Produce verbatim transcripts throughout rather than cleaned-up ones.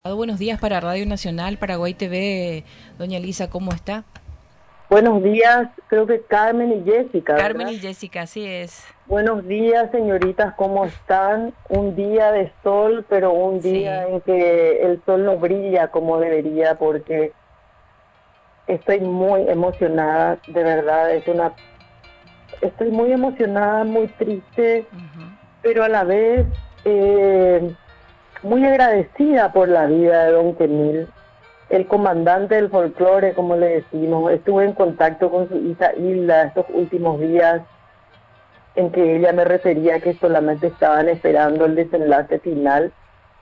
Buenos días para Radio Nacional, Paraguay T V, doña Elisa, ¿cómo está? Buenos días, creo que Carmen y Jessica, Carmen ¿verdad? y Jessica, así es. Buenos días, señoritas, ¿cómo están? Un día de sol, pero un día Sí, en que el sol no brilla como debería, porque estoy muy emocionada, de verdad, es una, estoy muy emocionada, muy triste, ujú, pero a la vez eh, muy agradecida por la vida de Don Quemil, el comandante del folclore, como le decimos. Estuve en contacto con su hija Hilda estos últimos días, en que ella me refería que solamente estaban esperando el desenlace final,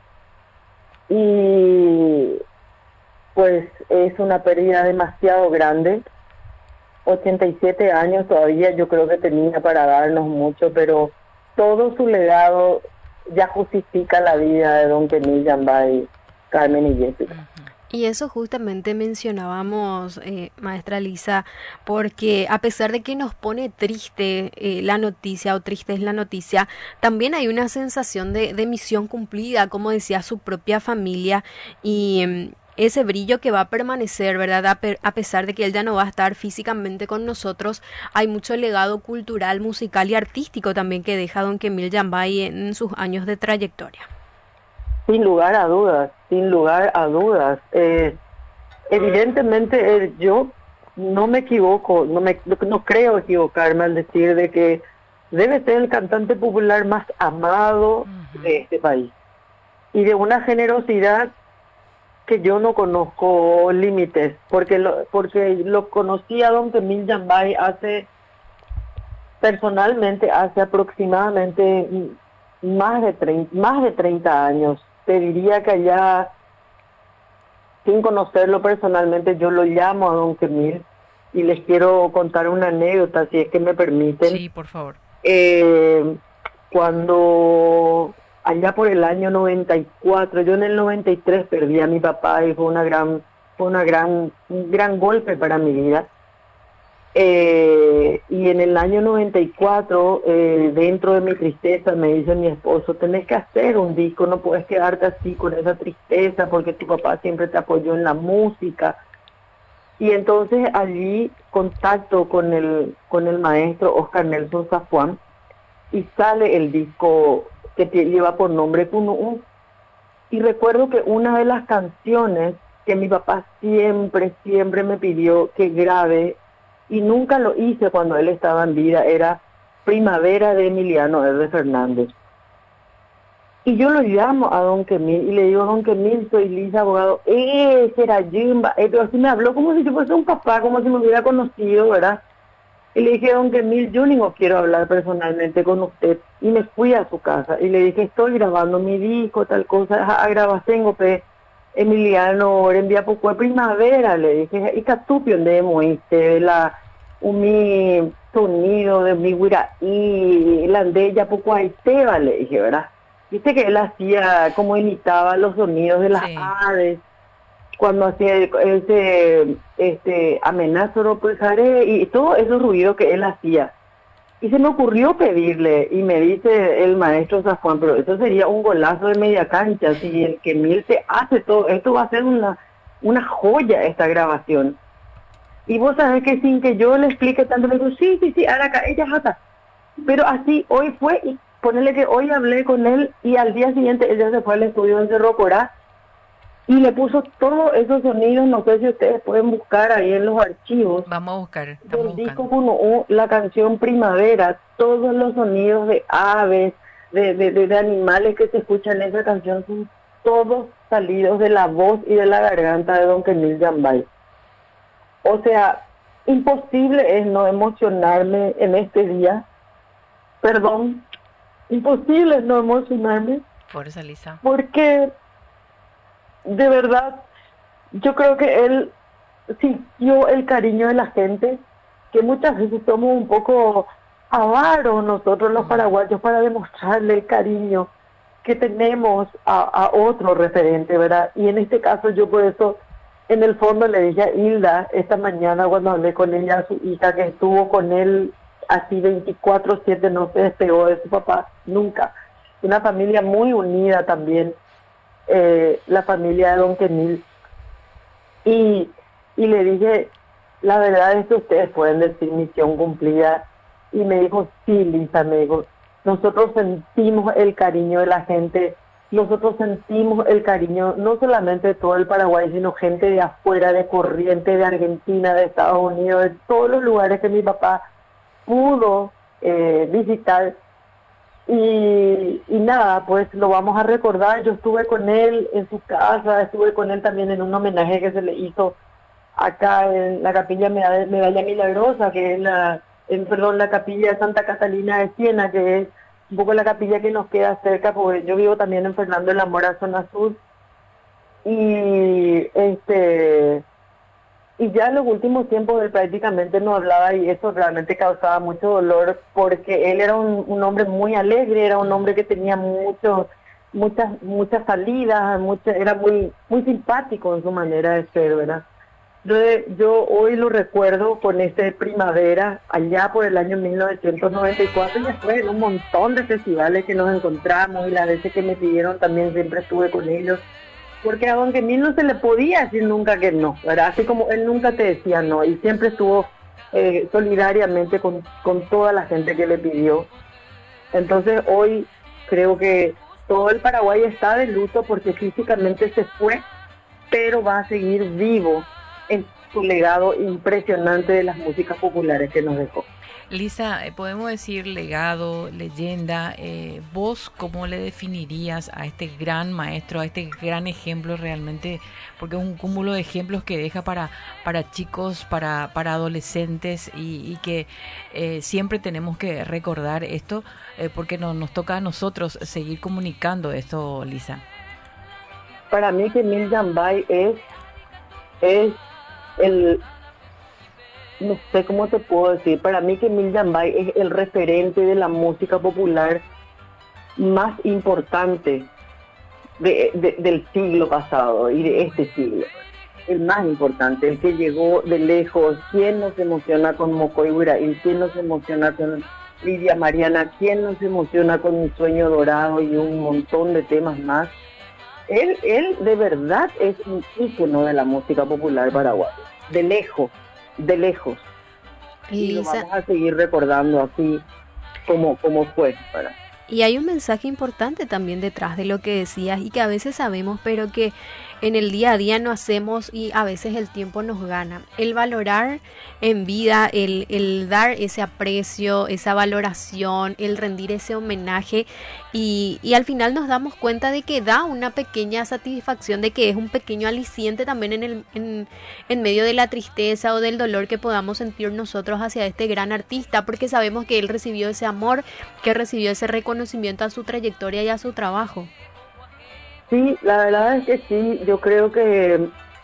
y pues es una pérdida demasiado grande. Ochenta y siete años todavía, yo creo que tenía para darnos mucho, pero todo su legado ya justifica la vida de don Kenny Yambay, Carmen y Jessica. ujú. Y eso justamente mencionábamos, eh, maestra Lisa, porque a pesar de que nos pone triste eh, la noticia o triste es la noticia, también hay una sensación de, de misión cumplida, como decía su propia familia, y em, ese brillo que va a permanecer, ¿verdad? A, pe- a pesar de que él ya no va a estar físicamente con nosotros, hay mucho legado cultural, musical y artístico también que deja don Kemil Yambay en sus años de trayectoria. Sin lugar a dudas, sin lugar a dudas. Eh, evidentemente eh, yo no me equivoco, no, me, no no creo equivocarme al decir de que debe ser el cantante popular más amado de Ujú. este país, y de una generosidad que yo no conozco límites, porque lo, porque lo conocí a don Temil Yambay hace, personalmente, hace aproximadamente mm, más de treinta, más de treinta años. Te diría que allá, sin conocerlo personalmente, yo lo llamo a don Temil y les quiero contar una anécdota, si es que me permiten. Sí, por favor. Eh, Cuando allá por el año noventa y cuatro, yo en el noventa y tres perdí a mi papá, y fue una gran, fue una gran, un gran golpe para mi vida. Eh, y en el año noventa y cuatro, eh, dentro de mi tristeza, me dice mi esposo: tenés que hacer un disco, no puedes quedarte así con esa tristeza, porque tu papá siempre te apoyó en la música. Y entonces allí contacto con el, con el maestro Oscar Nelson Zafuán, y sale el disco que te- lleva por nombre Cunú. Y recuerdo que una de las canciones que mi papá siempre, siempre me pidió que grabe, y nunca lo hice cuando él estaba en vida, era Primavera de Emiliano R. Fernández. Y yo lo llamo a don Quemil y le digo: don Quemil, soy Lisa Abogado. ¡Eh, será Jimba! Eh, pero así me habló como si yo fuese un papá, como si me hubiera conocido, ¿verdad? Y le dije: don Quemil, yo no quiero hablar personalmente con usted. Y me fui a su casa y le dije: estoy grabando mi disco, tal cosa, a grabar tengo, pe Emiliano, envía poco de primavera, le dije, y catupio de moiste, la, un mi sonido de mi guira, y la de ya poco ahí te va, le dije, ¿verdad? Viste que él hacía, como imitaba los sonidos de las Sí. aves, cuando hacía el- ese este amenazo no pesaré, y todo esos ruidos que él hacía. Y se me ocurrió pedirle, y me dice el maestro Zafón: pero eso sería un golazo de media cancha, si el que Mil te hace todo esto, va a ser una, una joya esta grabación. Y vos sabés que sin que yo le explique tanto, le digo: sí, sí, sí, ahora acá, ella jata. Pero así hoy fue, y ponerle que hoy hablé con él, y al día siguiente ella se fue al estudio en Cerro Corá y le puso todos esos sonidos. No sé si ustedes pueden buscar ahí en los archivos Vamos a buscar, estamos del disco buscando. uno U, la canción Primavera, todos los sonidos de aves, de, de, de, de animales que se escuchan en esa canción, son todos salidos de la voz y de la garganta de don Kenil Yambay. O sea, imposible es no emocionarme en este día, perdón, imposible es no emocionarme, Fuerza, Lisa. porque de verdad yo creo que él sintió el cariño de la gente, que muchas veces somos un poco avaros nosotros los Ujú. paraguayos para demostrarle el cariño que tenemos a, a otro referente, ¿verdad? Y en este caso yo por eso, en el fondo, le dije a Hilda esta mañana cuando hablé con ella, su hija, que estuvo con él así veinticuatro siete, no se despegó de su papá nunca. Una familia muy unida también. eh, la familia de Don Quemil. Y, y le dije, la verdad es que ustedes pueden decir misión cumplida. Y me dijo, sí, Lisa, me dijo, nosotros sentimos el cariño de la gente, nosotros sentimos el cariño no solamente de todo el Paraguay, sino gente de afuera, de Corrientes, de Argentina, de Estados Unidos, de todos los lugares que mi papá pudo eh, visitar. Y, y nada, pues lo vamos a recordar. Yo estuve con él en su casa, estuve con él también en un homenaje que se le hizo acá en la capilla Medalla, Medalla Milagrosa, que es la, en, perdón, la capilla de Santa Catalina de Siena, que es un poco la capilla que nos queda cerca, porque yo vivo también en Fernando de la Mora, zona sur. Y este y ya en los últimos tiempos él prácticamente no hablaba, y eso realmente causaba mucho dolor, porque él era un, un hombre muy alegre, era un hombre que tenía muchos muchas muchas salidas, mucha, era muy muy simpático en su manera de ser, ¿verdad? Yo, yo hoy lo recuerdo con este Primavera, allá por el año mil novecientos noventa y cuatro, y después en un montón de festivales que nos encontramos, y las veces que me pidieron también siempre estuve con ellos, porque a Don Quemil no se le podía decir nunca que no, ¿verdad? Así como él nunca te decía no, y siempre estuvo eh, solidariamente con, con toda la gente que le pidió. Entonces hoy creo que todo el Paraguay está de luto porque físicamente se fue, pero va a seguir vivo en su legado impresionante de las músicas populares que nos dejó. Lisa, podemos decir legado, leyenda. Eh, ¿Vos cómo le definirías a este gran maestro, a este gran ejemplo realmente? Porque es un cúmulo de ejemplos que deja para, para chicos, para, para adolescentes, y, y que eh, siempre tenemos que recordar esto, eh, porque no, nos toca a nosotros seguir comunicando esto, Lisa. Para mí, Quemil Yambay es, es el... no sé cómo te puedo decir, para mí Quemil Yambay es el referente de la música popular más importante de, de, del siglo pasado y de este siglo. El más importante, el que llegó de lejos. ¿Quién nos emociona con Mocoy Guiraín? ¿Quién nos emociona con Lidia Mariana? ¿Quién nos emociona con Mi Sueño Dorado y un montón de temas más? Él, él de verdad es un ícono de la música popular paraguaya, de lejos. de lejos. Y lo vamos a seguir recordando así como, como fue. ¿verdad? Y hay un mensaje importante también detrás de lo que decías, y que a veces sabemos, pero que en el día a día no hacemos, y a veces el tiempo nos gana. El valorar en vida, el, el dar ese aprecio, esa valoración, el rendir ese homenaje, y, y al final nos damos cuenta de que da una pequeña satisfacción, de que es un pequeño aliciente también en, el, en, en medio de la tristeza o del dolor que podamos sentir nosotros hacia este gran artista, porque sabemos que él recibió ese amor, que recibió ese reconocimiento a su trayectoria y a su trabajo. Sí, la verdad es que sí. Yo creo que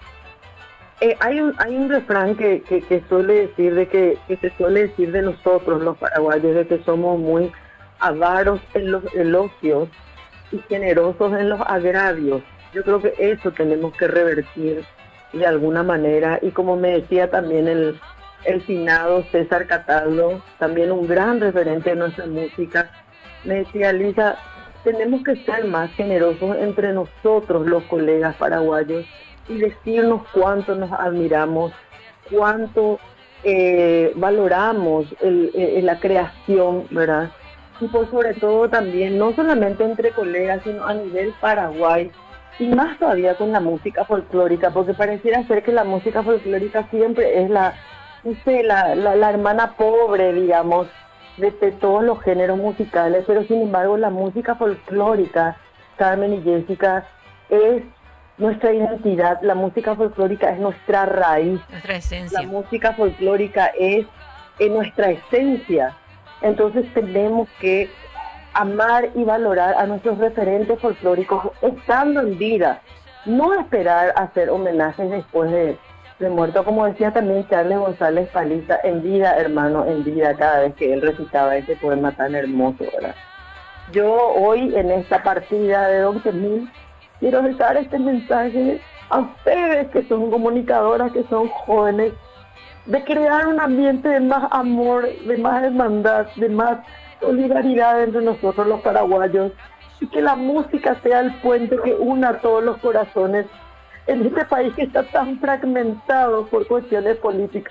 eh, hay un hay un refrán que, que, que suele decir de que, que se suele decir de nosotros los paraguayos, de que somos muy avaros en los elogios y generosos en los agravios. Yo creo que eso tenemos que revertir de alguna manera. Y como me decía también el el finado César Cataldo, también un gran referente de nuestra música, me decía: Lisa, tenemos que ser más generosos entre nosotros, los colegas paraguayos, y decirnos cuánto nos admiramos, cuánto eh, valoramos el, el, la creación, ¿verdad? Y por sobre todo también, no solamente entre colegas, sino a nivel Paraguay, y más todavía con la música folclórica, porque pareciera ser que la música folclórica siempre es la, no sé, la, la, la hermana pobre, digamos, de, de todos los géneros musicales, pero sin embargo la música folclórica, Carmen y Jessica, es nuestra identidad. La música folclórica es nuestra raíz, nuestra esencia. La música folclórica es, es nuestra esencia. Entonces tenemos que amar y valorar a nuestros referentes folclóricos estando en vida, no esperar a hacer homenajes después de de muerto, como decía también Charles González Paliza, en vida, hermano, en vida, cada vez que él recitaba ese poema tan hermoso, ¿verdad? Yo hoy, en esta partida de Don Quemil, quiero dejar este mensaje a ustedes que son comunicadoras, que son jóvenes, de crear un ambiente de más amor, de más hermandad, de más solidaridad entre nosotros los paraguayos, y que la música sea el puente que una a todos los corazones en este país que está tan fragmentado por cuestiones políticas.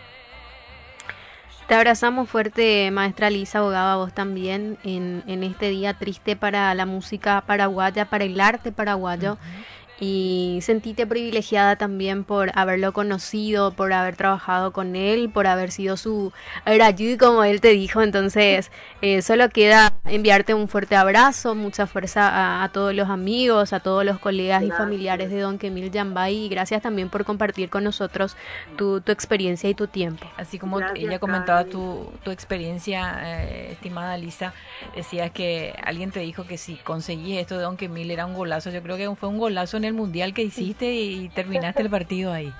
Te abrazamos fuerte, maestra Lisa, abogada, vos también, en, en este día triste para la música paraguaya, para el arte paraguayo. Uh-huh. Y sentite privilegiada también por haberlo conocido, por haber trabajado con él, por haber sido su rayú, como él te dijo. Entonces, eh, solo queda enviarte un fuerte abrazo, mucha fuerza a, a todos los amigos, a todos los colegas gracias. Y familiares de Don Kemil Yambay. Y gracias también por compartir con nosotros tu, tu experiencia y tu tiempo. Así como gracias, ella comentaba tu, tu experiencia, eh, estimada Lisa, decías que alguien te dijo que si conseguís esto de Don Kemil era un golazo. Yo creo que fue un golazo en el mundial que hiciste y terminaste el partido ahí.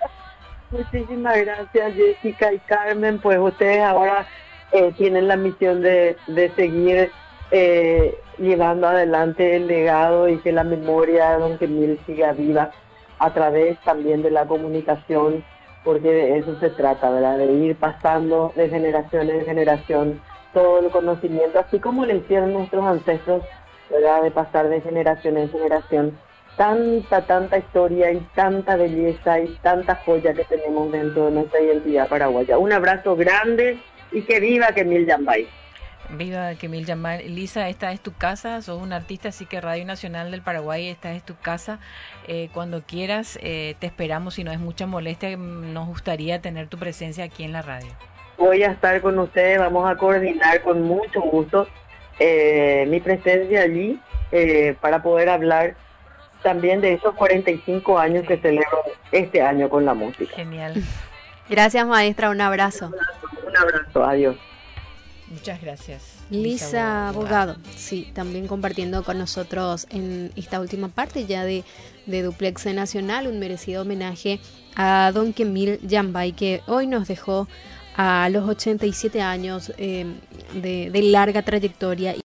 Muchísimas gracias, Jessica y Carmen. Pues ustedes ahora eh, tienen la misión de, de seguir eh, llevando adelante el legado y que la memoria de Don Kemil siga viva a través también de la comunicación, porque de eso se trata, ¿verdad? De ir pasando de generación en generación todo el conocimiento, así como le hicieron nuestros ancestros, ¿verdad? De pasar de generación en generación tanta, tanta historia y tanta belleza y tanta joya que tenemos dentro de nuestra identidad paraguaya. Un abrazo grande y que viva Kemil Yambay. Viva Kemil Yambay. Lisa, esta es tu casa, sos una artista, así que Radio Nacional del Paraguay, esta es tu casa. Eh, cuando quieras, eh, te esperamos, si no es mucha molestia, nos gustaría tener tu presencia aquí en la radio. Voy a estar con ustedes, vamos a coordinar con mucho gusto eh, mi presencia allí eh, para poder hablar también de esos cuarenta y cinco años sí. que celebro este año con la música. Genial. Gracias, maestra, un abrazo. Un abrazo, un abrazo, adiós. Muchas gracias. Lisa, Lisa abogado. abogado, sí, también compartiendo con nosotros en esta última parte ya de, de Duplex Nacional, un merecido homenaje a Don Kemil Yambay, que hoy nos dejó a los ochenta y siete años eh, de, de larga trayectoria.